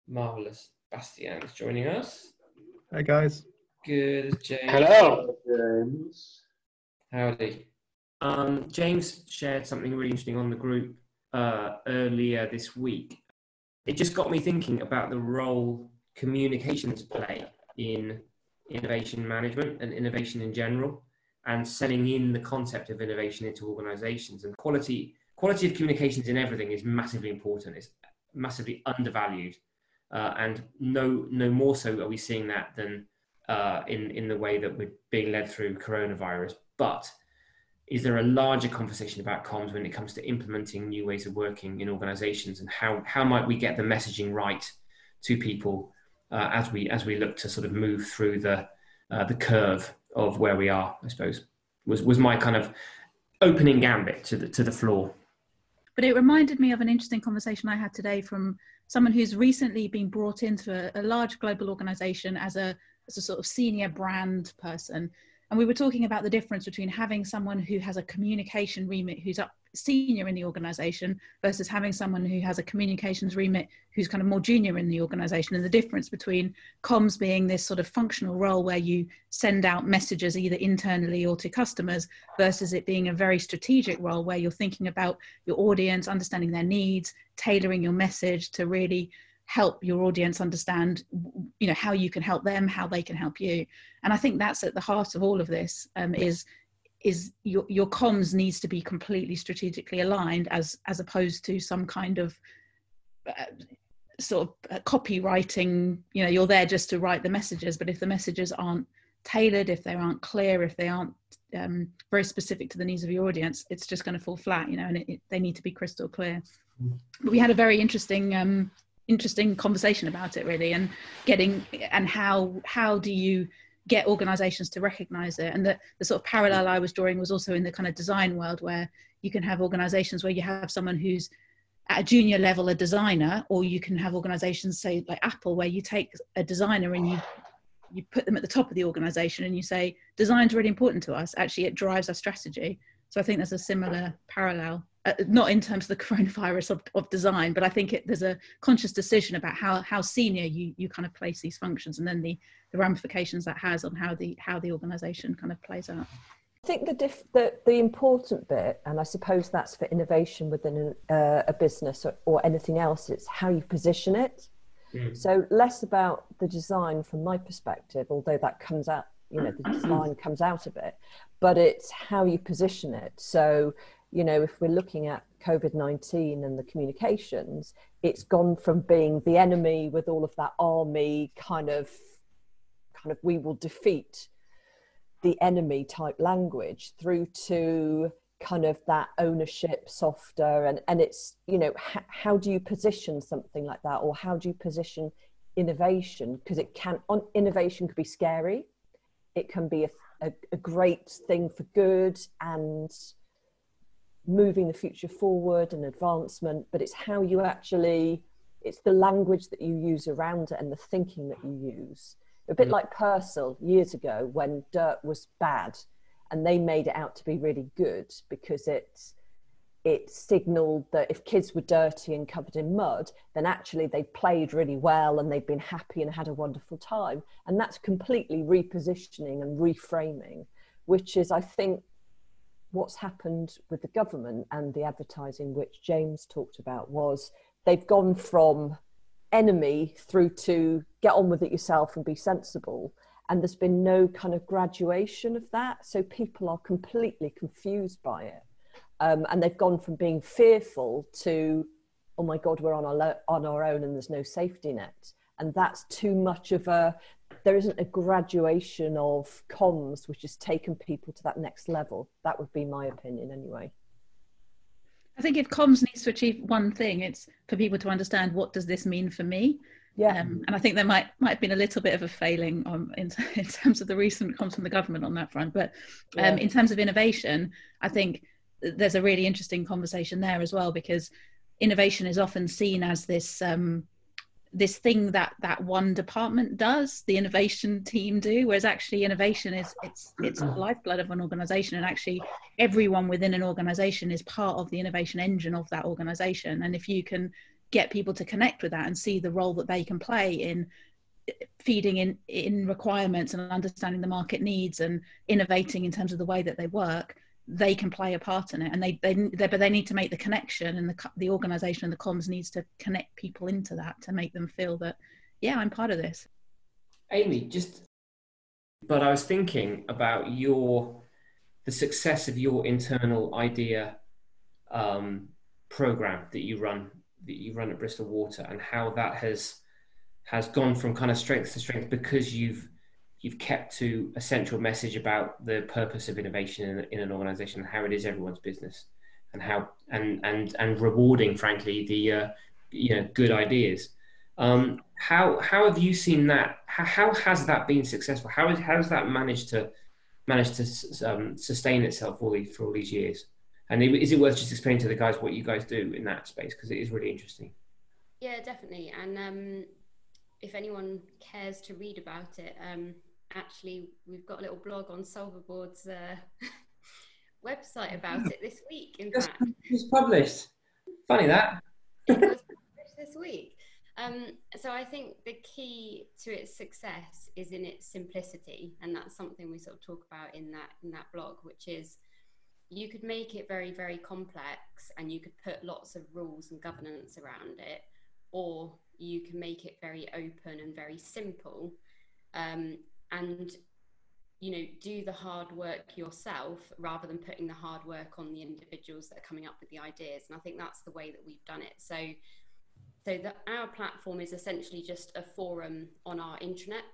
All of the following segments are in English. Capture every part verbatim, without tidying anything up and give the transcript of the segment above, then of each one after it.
Marvellous. Bastian is joining us. Hi, guys. Good, James. Hello, James. Howdy. Um, James shared something really interesting on the group uh, earlier this week. It just got me thinking about the role communications play in innovation management and innovation in general, and selling in the concept of innovation into organizations. And quality quality of communications in everything is massively important. It's massively undervalued. Uh, and no no more so are we seeing that than uh, in, in the way that we're being led through coronavirus. But is there a larger conversation about comms when it comes to implementing new ways of working in organizations, and how, how might we get the messaging right to people uh, as we as we look to sort of move through the uh, the curve of where we are, I suppose, was, was my kind of opening gambit to the, to the floor. But it reminded me of an interesting conversation I had today from someone who's recently been brought into a, a large global organization as a, as a sort of senior brand person. And we were talking about the difference between having someone who has a communication remit who's up senior in the organization versus having someone who has a communications remit who's kind of more junior in the organization, and the difference between comms being this sort of functional role where you send out messages either internally or to customers, versus it being a very strategic role where you're thinking about your audience, understanding their needs, tailoring your message to really help your audience understand, you know, how you can help them, how they can help you. And I think that's at the heart of all of this, um, is is your, your comms needs to be completely strategically aligned, as as opposed to some kind of uh, sort of uh, copywriting. You know, you're there just to write the messages, but if the messages aren't tailored, if they aren't clear, if they aren't um, very specific to the needs of your audience, it's just going to fall flat, you know, and it, it, they need to be crystal clear. But we had a very interesting um, interesting conversation about it, really, and getting and how how do you get organizations to recognize it. And the, the sort of parallel I was drawing was also in the kind of design world, where you can have organizations where you have someone who's at a junior level, a designer, or you can have organizations, say like Apple, where you take a designer and you you put them at the top of the organization and you say, design's really important to us. Actually, it drives our strategy. So I think there's a similar parallel, uh, not in terms of the coronavirus of, of design, but I think it, there's a conscious decision about how how senior you you kind of place these functions, and then the the ramifications that has on how the how the organization kind of plays out. I think the diff, the, the important bit, and I suppose that's for innovation within a, uh, a business or, or anything else, it's how you position it. Mm. So less about the design from my perspective, although that comes out, you know, the design comes out of it, but it's how you position it. So, you know, if we're looking at COVID nineteen and the communications, it's gone from being the enemy with all of that army kind of, kind of, we will defeat the enemy type language, through to kind of that ownership, softer, and, and it's, you know, h- how do you position something like that, or how do you position innovation? Because it can, on innovation could be scary. It can be a, a, a great thing for good and moving the future forward and advancement, but it's how you actually, it's the language that you use around it and the thinking that you use. A bit like Persil years ago when dirt was bad, and they made it out to be really good because it it signaled that if kids were dirty and covered in mud, then actually they played really well and they'd been happy and had a wonderful time. And that's completely repositioning and reframing, which is, I think, what's happened with the government and the advertising, which James talked about, was they've gone from enemy through to get on with it yourself and be sensible. And there's been no kind of graduation of that. So people are completely confused by it. Um, and they've gone from being fearful to, oh my God, we're on our, lo- on our own and there's no safety net. And that's too much of a, there isn't a graduation of comms, which has taken people to that next level. That would be my opinion anyway. I think if comms needs to achieve one thing, it's for people to understand, what does this mean for me? Yeah. Um, and I think there might might have been a little bit of a failing on, in, in terms of the recent comms from the government on that front. But um, yeah. in terms of innovation, I think there's a really interesting conversation there as well, because innovation is often seen as this um, this thing that that one department does, the innovation team do, whereas actually innovation is it's it's the lifeblood of an organization, and actually everyone within an organization is part of the innovation engine of that organization. And if you can get people to connect with that and see the role that they can play in feeding in in requirements and understanding the market needs and innovating in terms of the way that they work, they can play a part in it. And they they, they but they need to make the connection, and the the organization and the comms needs to connect people into that to make them feel that, yeah, I'm part of this. Amy, just but I was thinking about your the success of your internal idea um, program that you run that you run at Bristol Water, and how that has has gone from kind of strength to strength because you've you've kept to a central message about the purpose of innovation in, in an organization, and how it is everyone's business, and how and and and rewarding, frankly, the uh, you know good ideas. Um, how how have you seen that? How, how has that been successful? How is how has that managed to managed to um, sustain itself all these, for all these years? And is it worth just explaining to the guys what you guys do in that space, because it is really interesting? Yeah, definitely. And um, if anyone cares to read about it, um, actually, we've got a little blog on Solverboard's uh, website about it this week. In Just, fact, it's published. Funny that. It was published this week. Um, so I think the key to its success is in its simplicity, and that's something we sort of talk about in that in that blog, which is you could make it very, very complex, and you could put lots of rules and governance around it, or you can make it very open and very simple, um, and you know do the hard work yourself rather than putting the hard work on the individuals that are coming up with the ideas. And I think that's the way that we've done it. So. So that our platform is essentially just a forum on our intranet,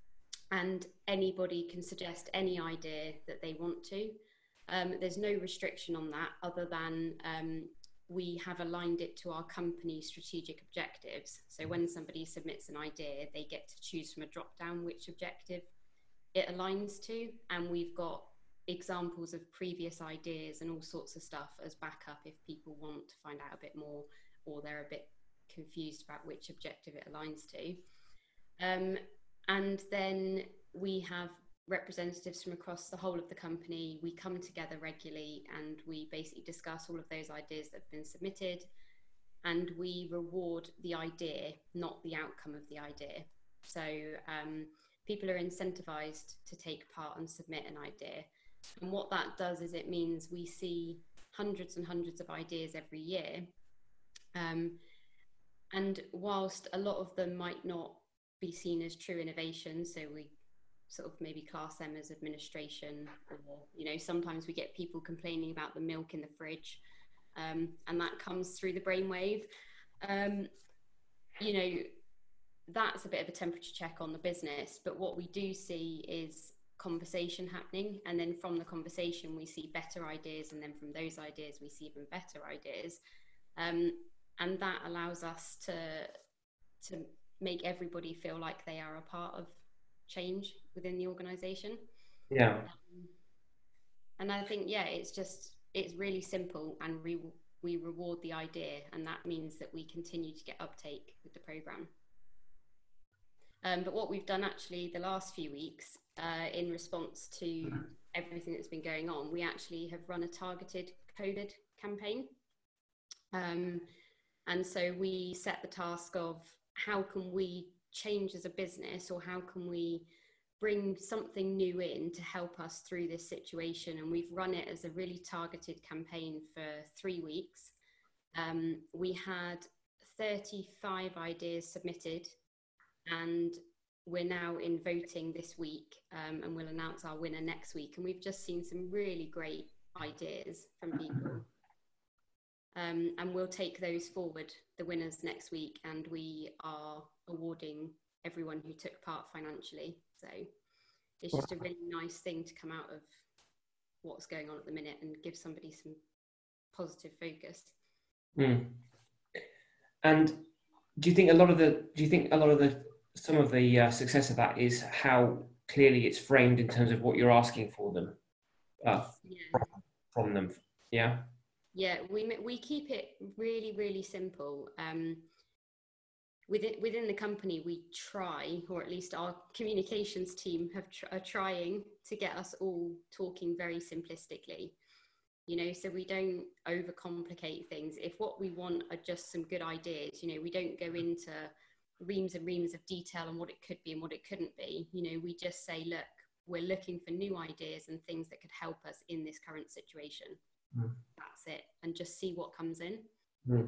and anybody can suggest any idea that they want to. Um, there's no restriction on that, other than um, we have aligned it to our company's strategic objectives. So when somebody submits an idea, they get to choose from a drop down which objective it aligns to, and we've got examples of previous ideas and all sorts of stuff as backup if people want to find out a bit more, or they're a bit confused about which objective it aligns to. Um, and then we have representatives from across the whole of the company. We come together regularly and we basically discuss all of those ideas that have been submitted, and we reward the idea, not the outcome of the idea. So um, people are incentivized to take part and submit an idea. And what that does is it means we see hundreds and hundreds of ideas every year. Um, And whilst a lot of them might not be seen as true innovation, so we sort of maybe class them as administration, or, you know, sometimes we get people complaining about the milk in the fridge, um, and that comes through the brainwave. Um, you know, that's a bit of a temperature check on the business, but what we do see is conversation happening, and then from the conversation we see better ideas, and then from those ideas we see even better ideas. Um, And that allows us to to make everybody feel like they are a part of change within the organization. Yeah. Um, and I think, yeah, it's just, it's really simple, and we, we reward the idea, and that means that we continue to get uptake with the program. Um, but what we've done actually the last few weeks, uh, in response to everything that's been going on, we actually have run a targeted COVID campaign. Um, And so we set the task of how can we change as a business, or how can we bring something new in to help us through this situation. And we've run it as a really targeted campaign for three weeks. Um, we had thirty-five ideas submitted, and we're now in voting this week, um, and we'll announce our winner next week. And we've just seen some really great ideas from people. Um, and we'll take those forward, the winners, next week, and we are awarding everyone who took part financially. So it's just a really nice thing to come out of what's going on at the minute and give somebody some positive focus. Mm. And do you think a lot of the do you think a lot of the some of the uh, success of that is how clearly it's framed in terms of what you're asking for them uh, Yeah. from, from them? Yeah. Yeah, we we keep it really, really simple. Um, within within the company, we try, or at least our communications team have tr- are trying to get us all talking very simplistically. you know, so we don't overcomplicate things. If what we want are just some good ideas, you know, we don't go into reams and reams of detail on what it could be and what it couldn't be. You know, we just say, look, we're looking for new ideas and things that could help us in this current situation. Mm. That's it. And just see what comes in. Mm.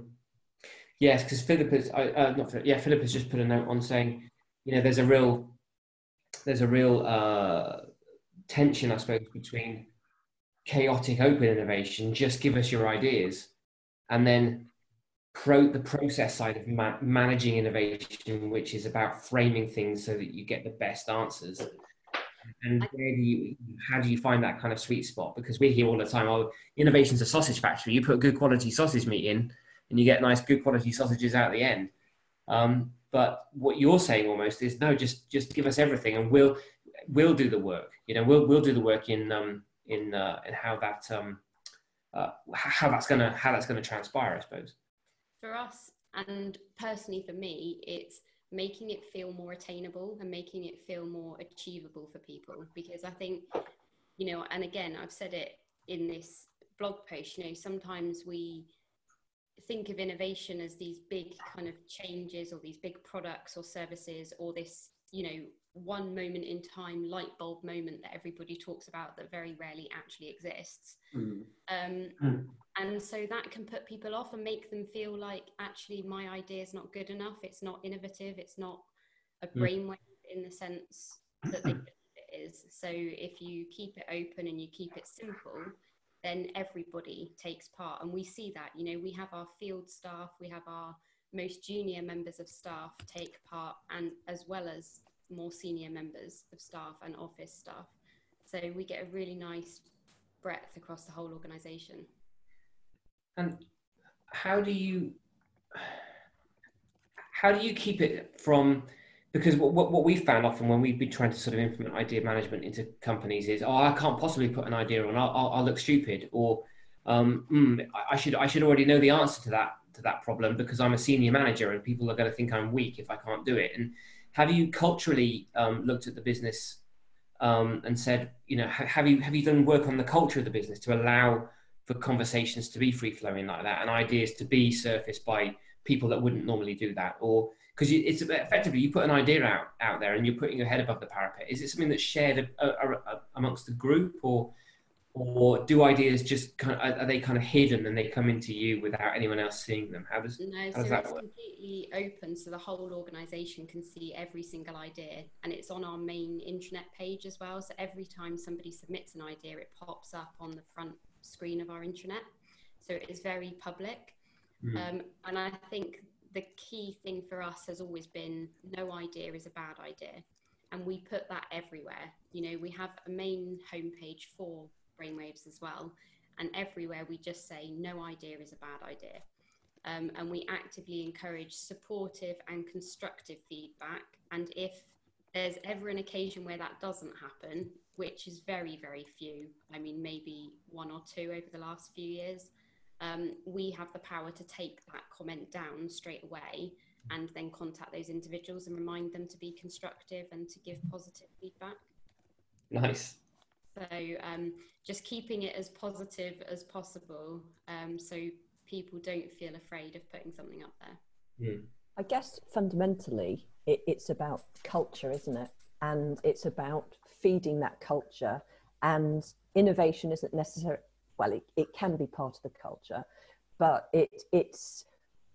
Yes, because Philip has, uh, not Philip, yeah, Philip has just put a note on saying, you know, there's a real, there's a real uh, tension, I suppose, between chaotic open innovation, just give us your ideas, and then pro the process side of ma managing innovation, which is about framing things so that you get the best answers. And where do you, how do you find that kind of sweet spot? Because we hear all the time, oh, innovation's a sausage factory. You put good quality sausage meat in and you get nice, good quality sausages out at the end. Um, but what you're saying almost is, no, just, just give us everything and we'll, we'll do the work. You know, we'll, we'll do the work in, um, in, uh, in how that, um, uh, how that's gonna, how that's gonna transpire, I suppose. For us, and personally for me, it's making it feel more attainable and making it feel more achievable for people. Because I think, you know, and again, I've said it in this blog post, you know, sometimes we think of innovation as these big kind of changes or these big products or services or this, you know, one moment in time light bulb moment that everybody talks about that very rarely actually exists. Mm. Um, mm. And so that can put people off and make them feel like, actually, my idea is not good enough. It's not innovative. It's not a brainwave in the sense that they think it is. So if you keep it open and you keep it simple, then everybody takes part. And we see that, you know, we have our field staff, we have our most junior members of staff take part, and as well as more senior members of staff and office staff. So we get a really nice breadth across the whole organisation. And how do you how do you keep it from, because what, what, what we've found often when we've been trying to sort of implement idea management into companies is, oh, I can't possibly put an idea on, I'll, I'll, I'll look stupid, or um, mm, I should I should already know the answer to that to that problem because I'm a senior manager and people are going to think I'm weak if I can't do it. And have you culturally um, looked at the business um, and said, you know, have you have you done work on the culture of the business to allow for conversations to be free-flowing like that and ideas to be surfaced by people that wouldn't normally do that? Or because it's effectively you put an idea out out there and you're putting your head above the parapet. Is it something that's shared a, a, a, amongst the group, or or do ideas just kind of, are they kind of hidden and they come into you without anyone else seeing them? How does, no, how so does that it's work? Completely open, so the whole organisation can see every single idea, and it's on our main intranet page as well. So every time somebody submits an idea, it pops up on the front screen of our intranet. So it is very public. Mm. Um, and I think the key thing for us has always been, no idea is a bad idea. And we put that everywhere. You know, we have a main homepage for Brainwaves as well, and everywhere we just say no idea is a bad idea. Um, and we actively encourage supportive and constructive feedback. And if there's ever an occasion where that doesn't happen, which is very, very few, I mean, maybe one or two over the last few years, um, we have the power to take that comment down straight away and then contact those individuals and remind them to be constructive and to give positive feedback. Nice. So um, just keeping it as positive as possible, um, so people don't feel afraid of putting something up there. Mm. I guess fundamentally it, it's about culture, isn't it? And it's about feeding that culture, and innovation isn't necessary. Well, it, it can be part of the culture, but it, it's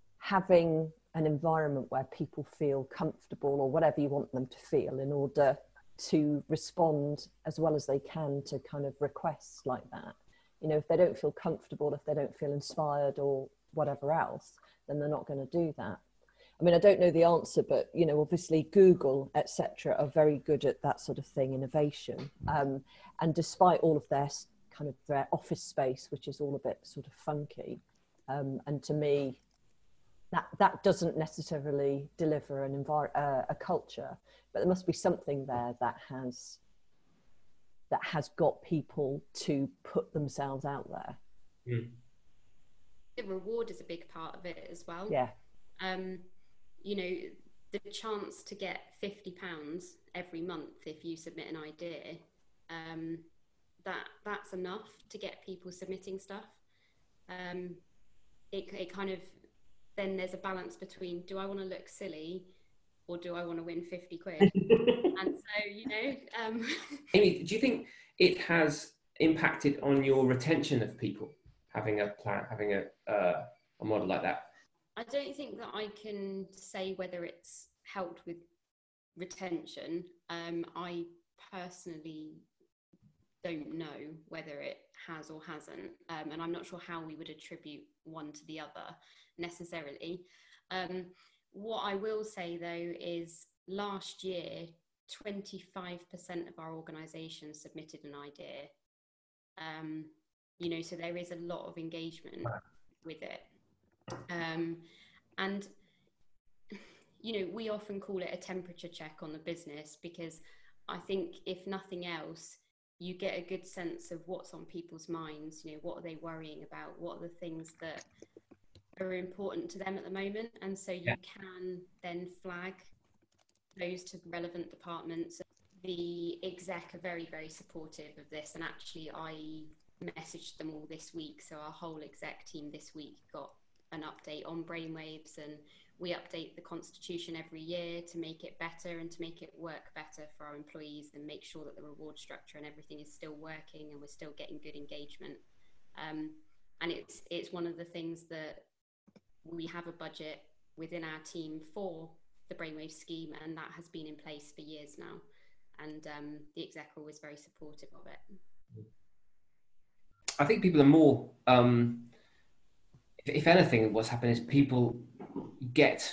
having an environment where people feel comfortable, or whatever you want them to feel, in order to respond as well as they can to kind of requests like that. You know, if they don't feel comfortable, if they don't feel inspired or whatever else, then they're not going to do that. I mean, I don't know the answer, but, you know, obviously Google, et cetera, are very good at that sort of thing, innovation. Um, and despite all of their kind of their office space, which is all a bit sort of funky, um, and to me, that, that doesn't necessarily deliver an envir- uh, a culture, but there must be something there that has, that has got people to put themselves out there. Mm. The reward is a big part of it as well. Yeah. Um, you know, the chance to get fifty pounds every month if you submit an idea, um, that that's enough to get people submitting stuff. Um, it, it kind of, then there's a balance between, do I want to look silly or do I want to win fifty quid? And so, you know. Um... Amy, do you think it has impacted on your retention of people, having a plan, having a, uh, a model like that? I don't think that I can say whether it's helped with retention. Um, I personally don't know whether it has or hasn't, um, and I'm not sure how we would attribute one to the other necessarily. Um, what I will say though is last year, twenty-five percent of our organisation submitted an idea. Um, you know, so there is a lot of engagement with it. Um, and, you know, we often call it a temperature check on the business, because I think if nothing else, you get a good sense of what's on people's minds. You know, what are they worrying about? What are the things that are important to them at the moment? And so you yeah. can then flag those to relevant departments. The exec are very, very supportive of this. And actually, I messaged them all this week. So our whole exec team this week got an update on brainwaves, and we update the constitution every year to make it better and to make it work better for our employees and make sure that the reward structure and everything is still working and we're still getting good engagement. Um, and it's it's one of the things that we have a budget within our team for the brainwave scheme, and that has been in place for years now. And um, the exec was very supportive of it. I think people are more, um, if, if anything, what's happened is people get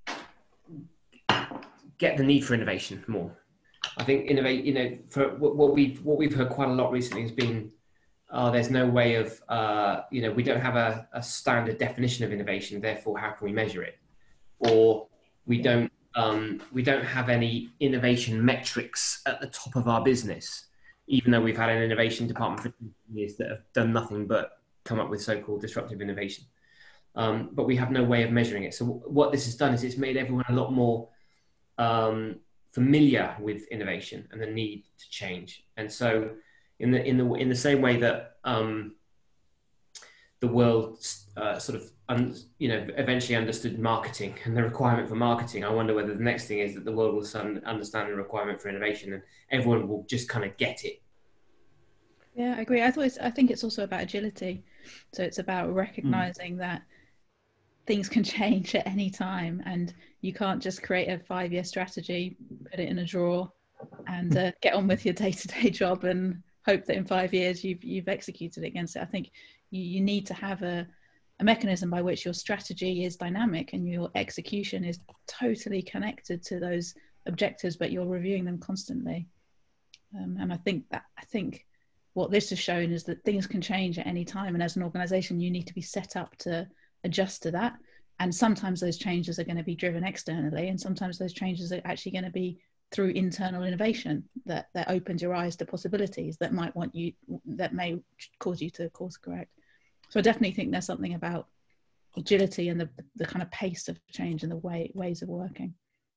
get the need for innovation more. I think innovate, you know, for what we've what we've heard quite a lot recently has been, oh, there's no way of, uh, you know, we don't have a, a standard definition of innovation, therefore how can we measure it? Or we don't um, we don't have any innovation metrics at the top of our business, even though we've had an innovation department for years that have done nothing but come up with so-called disruptive innovation. Um, but we have no way of measuring it. So what this has done is it's made everyone a lot more um, familiar with innovation and the need to change. And so in the in the in the same way that um, the world uh, sort of un, you know eventually understood marketing and the requirement for marketing, I wonder whether the next thing is that the world will understand the requirement for innovation, and everyone will just kind of get it. Yeah, I agree. I thought it's, I think it's also about agility. So it's about recognizing mm. that things can change at any time, and you can't just create a five-year strategy, put it in a drawer, and uh, get on with your day-to-day job and hope that in five years you've you've executed against it. I think you, you need to have a, a mechanism by which your strategy is dynamic and your execution is totally connected to those objectives, but you're reviewing them constantly. Um, and I think that I think what this has shown is that things can change at any time, and as an organisation, you need to be set up to adjust to that. And sometimes those changes are going to be driven externally, and sometimes those changes are actually going to be through internal innovation that that opens your eyes to possibilities that might want you that may cause you to course correct. So I definitely think there's something about agility and the the kind of pace of change and the way ways of working.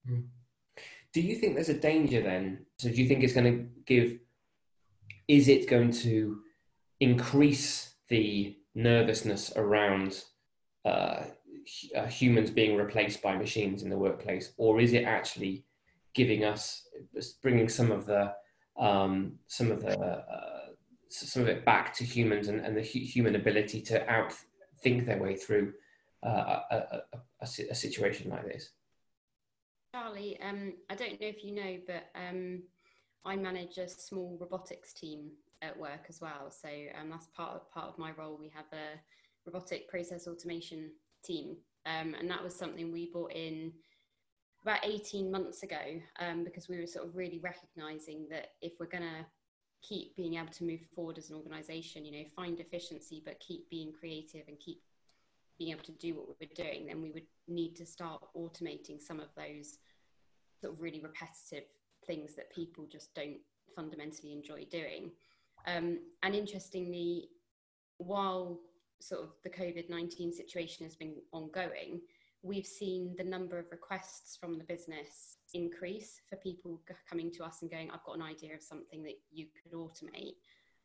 Do you think there's a danger then? So do you think it's going to give, is it going to increase the nervousness around uh, uh, humans being replaced by machines in the workplace, or is it actually giving us, bringing some of the um, some of the uh, some of it back to humans and, and the hu human ability to outthink their way through uh, a, a, a, a situation like this? Charlie, um, I don't know if you know, but um, I manage a small robotics team at work as well. So um, that's part of, part of my role. We have a robotic process automation team. Um, and that was something we brought in about eighteen months ago, um, because we were sort of really recognizing that if we're going to keep being able to move forward as an organization, you know, find efficiency, but keep being creative and keep being able to do what we're doing, then we would need to start automating some of those sort of really repetitive things that people just don't fundamentally enjoy doing. Um, and interestingly, while sort of the COVID nineteen situation has been ongoing, we've seen the number of requests from the business increase for people coming to us and going, I've got an idea of something that you could automate.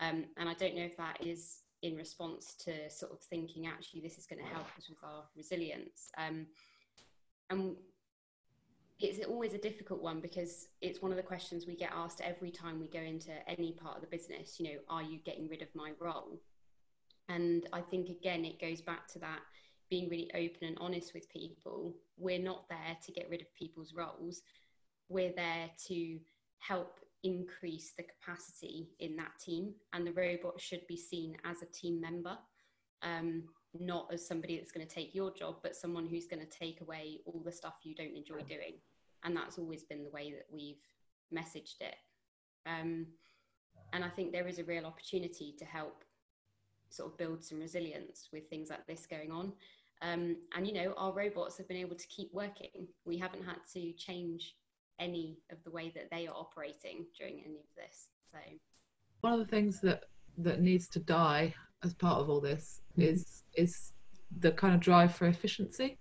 Um, and I don't know if that is in response to sort of thinking, actually, this is going to help us with our resilience. Um, and it's always a difficult one, because it's one of the questions we get asked every time we go into any part of the business, you know, are you getting rid of my role? And I think, again, it goes back to that, being really open and honest with people. We're not there to get rid of people's roles. We're there to help increase the capacity in that team, and the robot should be seen as a team member, um, not as somebody that's going to take your job, but someone who's going to take away all the stuff you don't enjoy doing. And that's always been the way that we've messaged it. Um, and I think there is a real opportunity to help sort of build some resilience with things like this going on. Um, and, you know, our robots have been able to keep working. We haven't had to change any of the way that they are operating during any of this. So one of the things that that needs to die as part of all this is is the kind of drive for efficiency,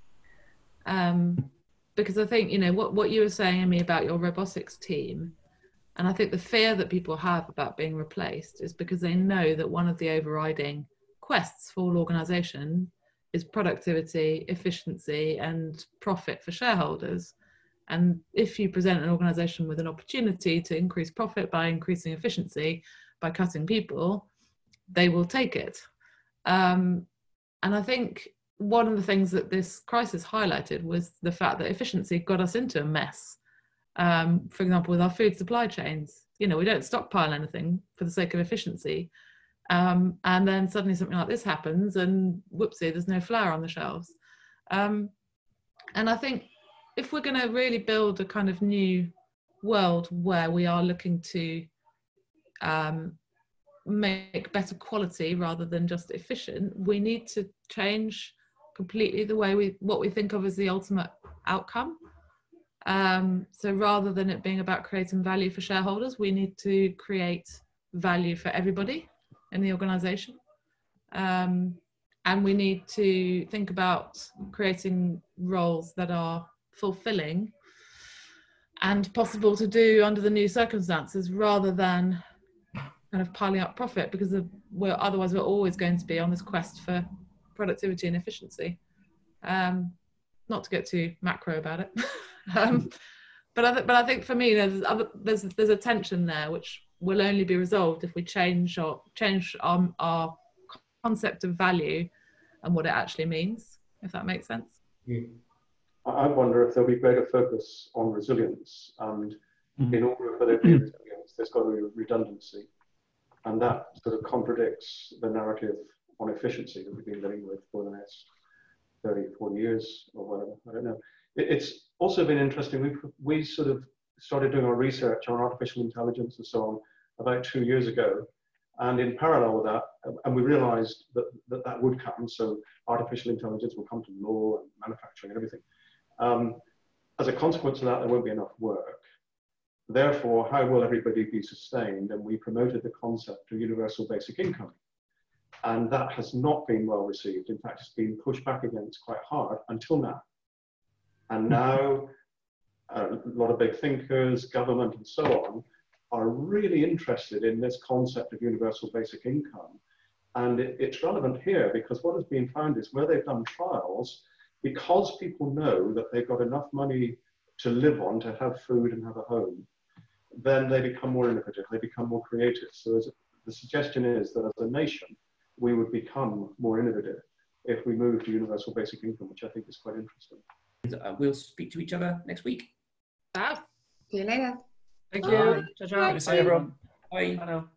um because I think, you know, what what you were saying, Amy, about your robotics team, and I think the fear that people have about being replaced is because they know that one of the overriding quests for all organization is productivity, efficiency, and profit for shareholders. And if you present an organization with an opportunity to increase profit by increasing efficiency, by cutting people, they will take it. Um, and I think one of the things that this crisis highlighted was the fact that efficiency got us into a mess. Um, for example, with our food supply chains, you know, we don't stockpile anything for the sake of efficiency. Um, and then suddenly something like this happens and whoopsie, there's no flour on the shelves. Um, and I think if we're going to really build a kind of new world where we are looking to um, make better quality rather than just efficient, we need to change completely the way we, what we think of as the ultimate outcome. Um, so rather than it being about creating value for shareholders, we need to create value for everybody in the organization. Um, and we need to think about creating roles that are fulfilling and possible to do under the new circumstances, rather than kind of piling up profit, because of, we're, otherwise we're always going to be on this quest for productivity and efficiency. Um, not to get too macro about it, um, but I th- but I think for me there's other, there's there's a tension there which will only be resolved if we change or change our, our concept of value and what it actually means, if that makes sense. Yeah. I wonder if there'll be greater focus on resilience, and mm-hmm. in order for there to be resilience, there's got to be redundancy, and that sort of contradicts the narrative on efficiency that we've been living with for the next thirty, forty years or whatever. I don't know. It, it's also been interesting. We we sort of started doing our research on artificial intelligence and so on about two years ago, and in parallel with that, and we realised that, that that would come. So artificial intelligence will come to law and manufacturing and everything. Um, as a consequence of that, there won't be enough work. Therefore, how will everybody be sustained? And we promoted the concept of universal basic income. And that has not been well received. In fact, it's been pushed back against quite hard until now. And now a lot of big thinkers, government and so on, are really interested in this concept of universal basic income. And it, it's relevant here because what has been found is where they've done trials, because people know that they've got enough money to live on, to have food and have a home, then they become more innovative, they become more creative. So as, the suggestion is that as a nation, we would become more innovative if we move to universal basic income, which I think is quite interesting. Uh, we'll speak to each other next week. Wow. See you later. Thank Bye. you. Ciao, ciao. Good to see everyone. Bye. Bye now.